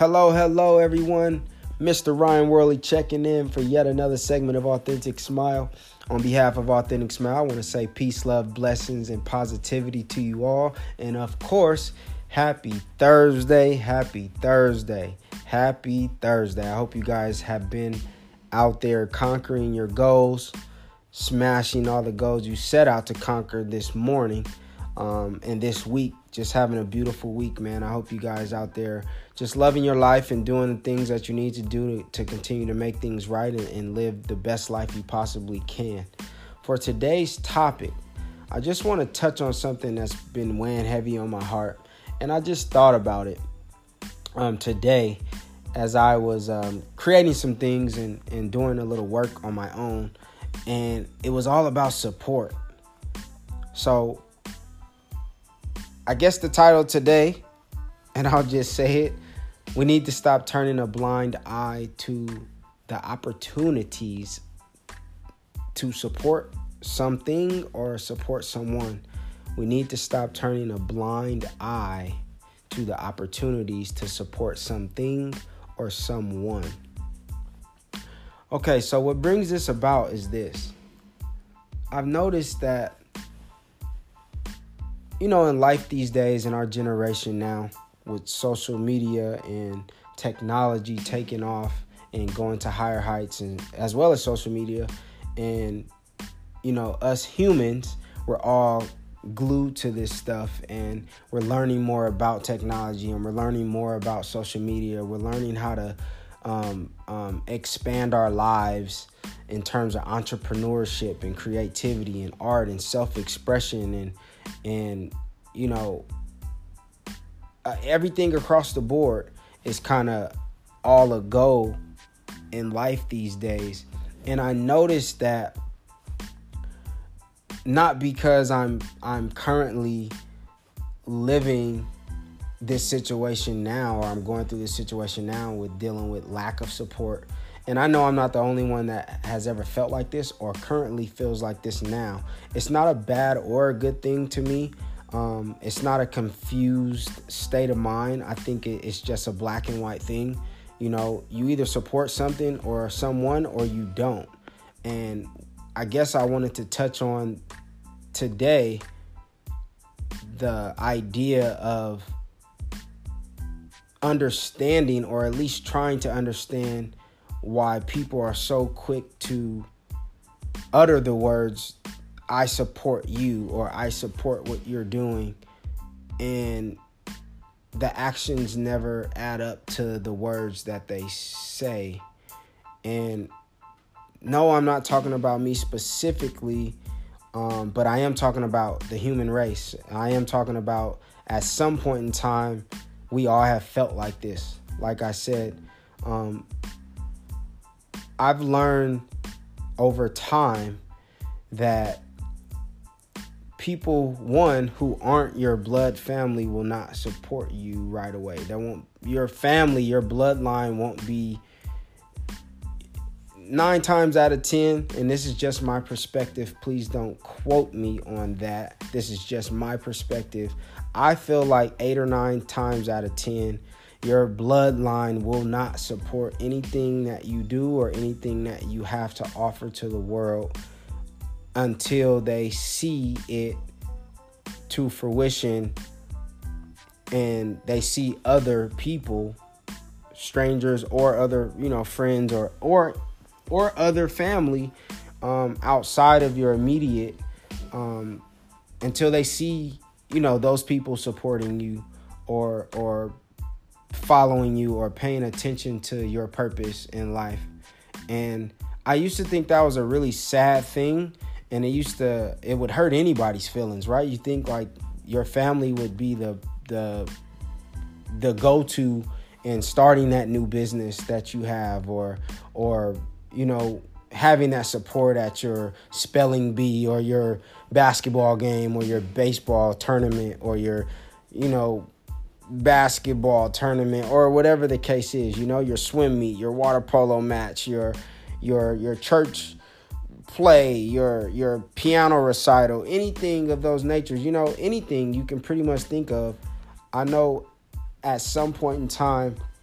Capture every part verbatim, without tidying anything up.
Hello, hello, everyone. Mister Ryan Worley checking in for yet another segment of Authentic Smile. On behalf of Authentic Smile, I want to say peace, love, blessings, and positivity to you all. And of course, happy Thursday, happy Thursday, happy Thursday. I hope you guys have been out there conquering your goals, smashing all the goals you set out to conquer this morning um, and this week. Just having a beautiful week, man. I hope you guys out there just loving your life and doing the things that you need to do to, to continue to make things right and, and live the best life you possibly can. For today's topic, I just want to touch on something that's been weighing heavy on my heart. And I just thought about it um, today as I was um, creating some things and, and doing a little work on my own. And it was all about support. So I guess the title today, and I'll just say it, we need to stop turning a blind eye to the opportunities to support something or support someone. We need to stop turning a blind eye to the opportunities to support something or someone. Okay, so what brings this about is this. I've noticed that, you know, in life these days, in our generation now, with social media and technology taking off and going to higher heights, and as well as social media, and, you know, us humans, we're all glued to this stuff, and we're learning more about technology, and we're learning more about social media. We're learning how to um, um, expand our lives in terms of entrepreneurship and creativity and art and self-expression and and you know uh, everything across the board is kind of all a go in life these days. And I noticed that not because I'm I'm currently living this situation now, or I'm going through this situation now with dealing with lack of support. And I know I'm not the only one that has ever felt like this or currently feels like this now. It's not a bad or a good thing to me. Um, it's not a confused state of mind. I think it, it's just a black and white thing. You know, you either support something or someone or you don't. And I guess I wanted to touch on today the idea of understanding, or at least trying to understand, why people are so quick to utter the words, I support you, or I support what you're doing, and the actions never add up to the words that they say. And no, I'm not talking about me specifically, um, but I am talking about the human race. I am talking about at some point in time, we all have felt like this. Like I said, um, I've learned over time that people, one, who aren't your blood family will not support you right away. They won't, your family, your bloodline won't be, nine times out of ten, and this is just my perspective, please don't quote me on that. This is just my perspective. I feel like eight or nine times out of ten, your bloodline will not support anything that you do or anything that you have to offer to the world until they see it to fruition and they see other people, strangers or other, you know, friends or or or other family um, outside of your immediate, um, until they see, you know, those people supporting you or or following you or paying attention to your purpose in life. And I used to think that was a really sad thing, and it used to, it would hurt anybody's feelings, right? You think like your family would be the the the go-to in starting that new business that you have, or or you know, having that support at your spelling bee or your basketball game or your baseball tournament or your, you know, basketball tournament or whatever the case is, you know, your swim meet, your water polo match, your your your church play, your your piano recital, anything of those natures, you know, anything you can pretty much think of. I know at some point in time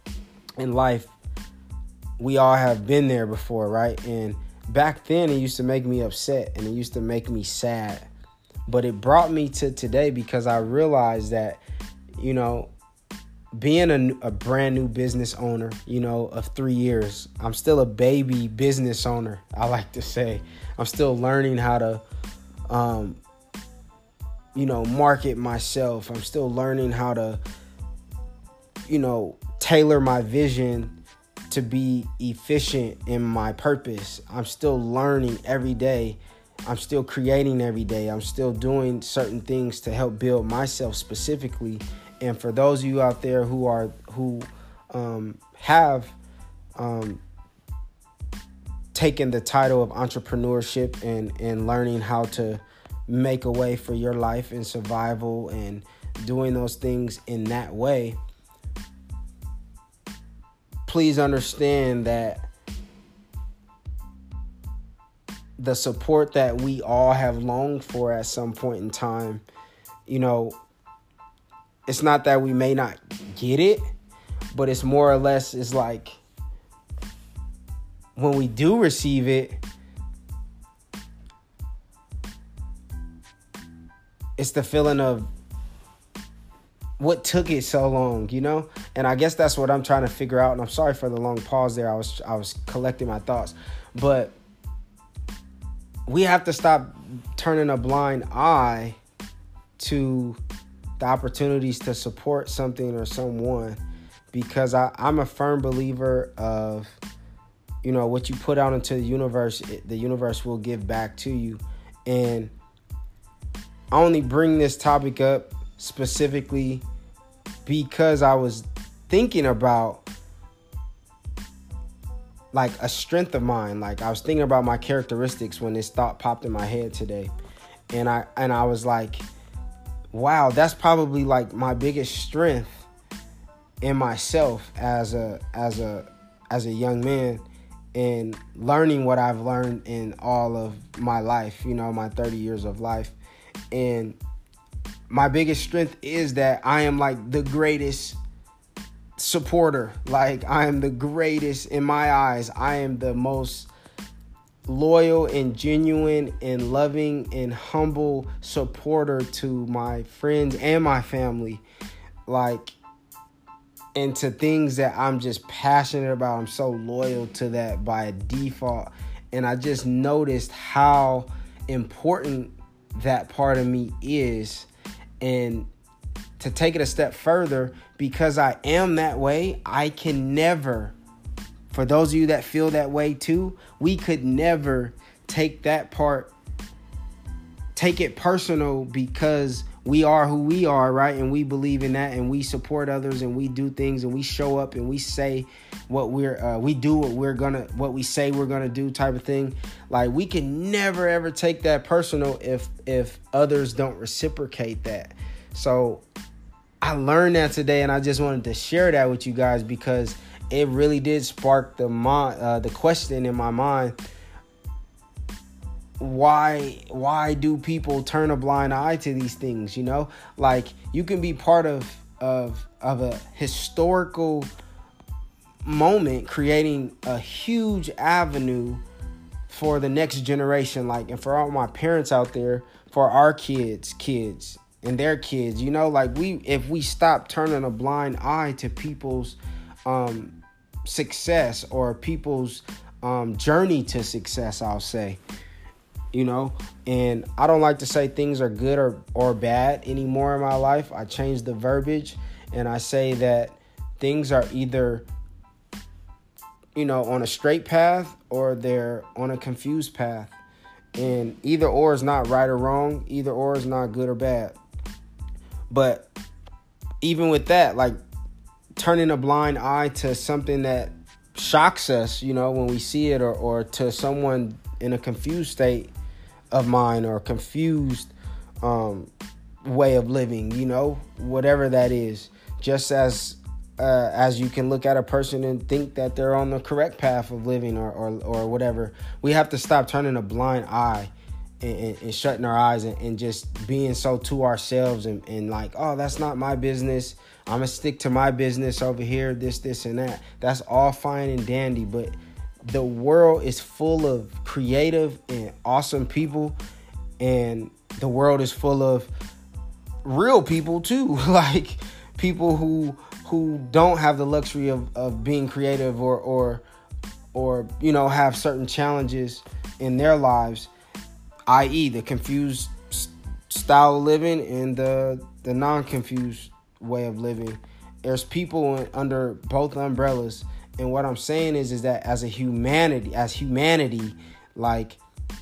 in life, we all have been there before, right? And back then, it used to make me upset and it used to make me sad. But it brought me to today because I realized that, you know, being a, a brand new business owner, you know, of three years, I'm still a baby business owner, I like to say. I'm still learning how to, um, you know, market myself. I'm still learning how to, you know, tailor my vision to be efficient in my purpose. I'm still learning every day. I'm still creating every day. I'm still doing certain things to help build myself specifically. And for those of you out there who are who um, have um, taken the title of entrepreneurship and, and learning how to make a way for your life and survival and doing those things in that way, please understand that the support that we all have longed for at some point in time, you know, it's not that we may not get it, but it's more or less, it's like when we do receive it, it's the feeling of what took it so long, you know? And I guess that's what I'm trying to figure out. And I'm sorry for the long pause there. I was I was collecting my thoughts. But we have to stop turning a blind eye to the opportunities to support something or someone, because I, I'm a firm believer of, you know, what you put out into the universe, it, the universe will give back to you. And I only bring this topic up specifically because I was thinking about like a strength of mine. Like I was thinking about my characteristics when this thought popped in my head today. And I and I was like, wow, that's probably like my biggest strength in myself as a as a as a young man, and learning what I've learned in all of my life, you know, my thirty years of life. And my biggest strength is that I am like the greatest supporter. Like I am the greatest in my eyes. I am the most loyal and genuine and loving and humble supporter to my friends and my family. Like, and to things that I'm just passionate about. I'm so loyal to that by default. And I just noticed how important that part of me is. And to take it a step further, because I am that way, I can never, for those of you that feel that way too, we could never take that part, take it personal, because we are who we are, right? And we believe in that, and we support others, and we do things, and we show up, and we say what we're, uh, we do what we're gonna, what we say we're gonna do, type of thing. Like we can never ever take that personal if if others don't reciprocate that. So I learned that today, and I just wanted to share that with you guys because it really did spark the mind, uh, the question in my mind. Why, why do people turn a blind eye to these things? You know, like you can be part of, of, of a historical moment, creating a huge avenue for the next generation. Like, and for all my parents out there, for our kids, kids and their kids, you know, like we, if we stop turning a blind eye to people's, um, success or people's, um, journey to success, I'll say. You know, and I don't like to say things are good or, or bad anymore in my life. I changed the verbiage, and I say that things are either, you know, on a straight path or they're on a confused path. And either or is not right or wrong. Either or is not good or bad. But even with that, like turning a blind eye to something that shocks us, you know, when we see it, or, or to someone in a confused state of mind or confused um, way of living, you know, whatever that is, just as uh, as you can look at a person and think that they're on the correct path of living or, or or whatever. We have to stop turning a blind eye and, and, and shutting our eyes and, and just being so to ourselves and, and like, oh, that's not my business. I'm going to stick to my business over here, this, this, and that. That's all fine and dandy. But the world is full of creative and awesome people. And the world is full of real people too. Like people who who don't have the luxury of, of being creative or, or, or, you know, have certain challenges in their lives, that is the confused style of living and the, the non-confused way of living. There's people under both umbrellas. And what I'm saying is, is that as a humanity, as humanity, like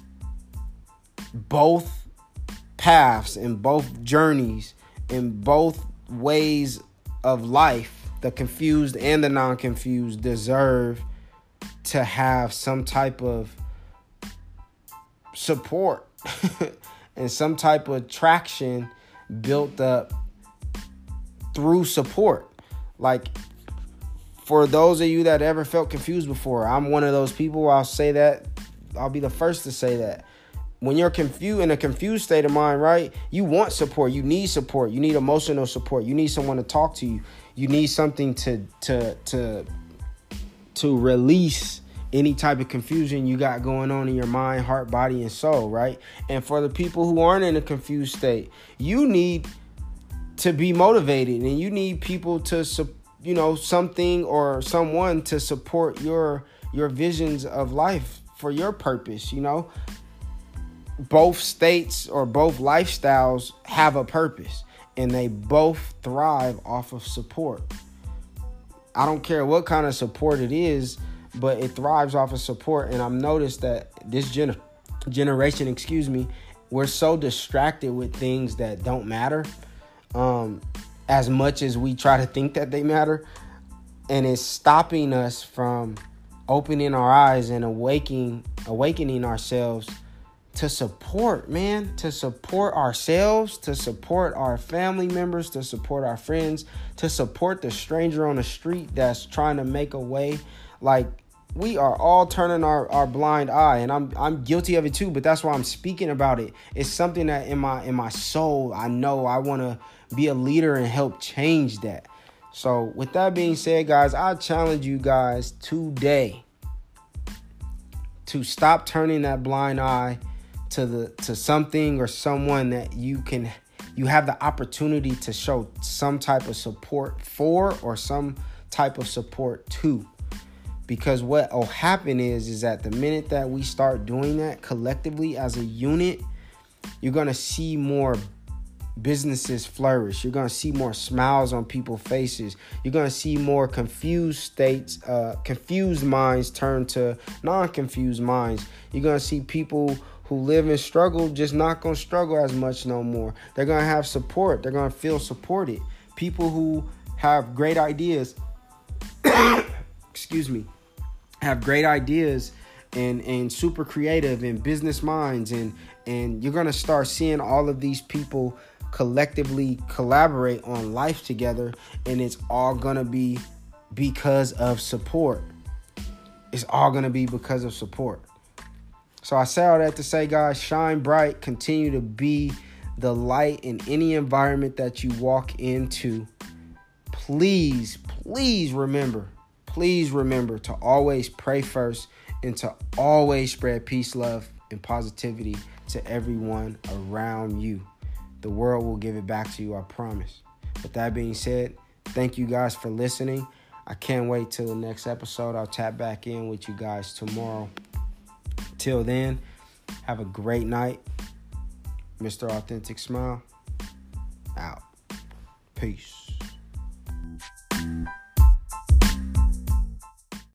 both paths and both journeys and both ways of life, the confused and the non-confused, deserve to have some type of support and some type of traction built up through support. Like, for those of you that ever felt confused before, I'm one of those people. I'll say that. I'll be the first to say that. When you're confused, in a confused state of mind, right, you want support. You need support. You need emotional support. You need someone to talk to you. You need something to to to to release any type of confusion you got going on in your mind, heart, body, and soul, right? And for the people who aren't in a confused state, you need to be motivated, and you need people to, you know, something or someone to support your your visions of life for your purpose, you know. Both states or both lifestyles have a purpose, and they both thrive off of support. I don't care what kind of support it is, but it thrives off of support. And I've noticed that this gener- generation, excuse me, we're so distracted with things that don't matter, um, as much as we try to think that they matter. And it's stopping us from opening our eyes and awakening, awakening ourselves to support, man, to support ourselves, to support our family members, to support our friends, to support the stranger on the street that's trying to make a way. Like, we are all turning our, our blind eye, and I'm I'm guilty of it too, but that's why I'm speaking about it. It's something that in my in my soul, I know I want to be a leader and help change that. So with that being said, guys, I challenge you guys today to stop turning that blind eye to the to something or someone that you can you have the opportunity to show some type of support for or some type of support to. Because what will happen is is that the minute that we start doing that collectively as a unit, you're going to see more businesses flourish. You're going to see more smiles on people's faces. You're going to see more confused states, uh, confused minds turn to non-confused minds. You're going to see people who live and struggle just not going to struggle as much no more. They're going to have support. They're going to feel supported. People who have great ideas, excuse me, have great ideas and, and super creative and business minds. And, and you're going to start seeing all of these people collectively collaborate on life together. And it's all going to be because of support. It's all going to be because of support. So I say all that to say, guys, shine bright, continue to be the light in any environment that you walk into. Please, please remember, please remember to always pray first and to always spread peace, love, and positivity to everyone around you. The world will give it back to you, I promise. With that being said, thank you guys for listening. I can't wait till the next episode. I'll tap back in with you guys tomorrow. Till then, have a great night. Mister Authentic Smile, out. Peace.